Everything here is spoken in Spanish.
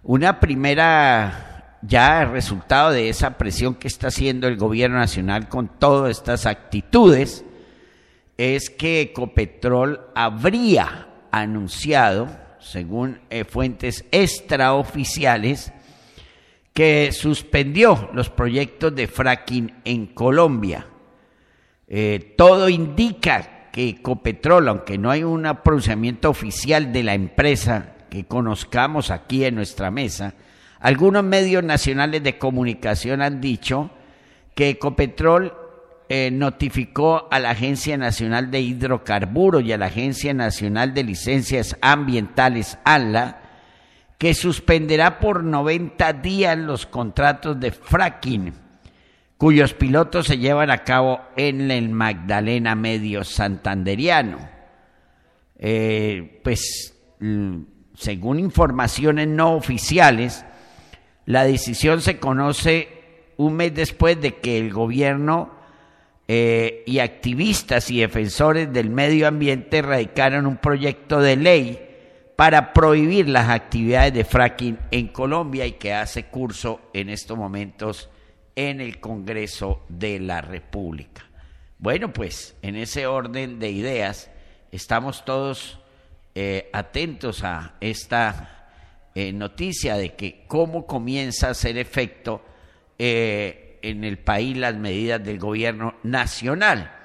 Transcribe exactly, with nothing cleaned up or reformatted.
Una primera ya resultado de esa presión que está haciendo el gobierno nacional con todas estas actitudes es que Ecopetrol habría anunciado, según eh, fuentes extraoficiales, que suspendió los proyectos de fracking en Colombia. Eh, todo indica que Ecopetrol, aunque no hay un pronunciamiento oficial de la empresa que conozcamos aquí en nuestra mesa, algunos medios nacionales de comunicación han dicho que Ecopetrol eh, notificó a la Agencia Nacional de Hidrocarburos y a la Agencia Nacional de Licencias Ambientales, ANLA, que suspenderá por noventa días los contratos de fracking, cuyos pilotos se llevan a cabo en el Magdalena Medio Santanderiano. Eh, pues, según informaciones no oficiales, la decisión se conoce un mes después de que el gobierno eh, y activistas y defensores del medio ambiente radicaron un proyecto de ley para prohibir las actividades de fracking en Colombia y que hace curso en estos momentos en el Congreso de la República. Bueno, pues en ese orden de ideas estamos todos eh, atentos a esta eh, noticia de que cómo comienza a hacer efecto eh, en el país las medidas del gobierno nacional.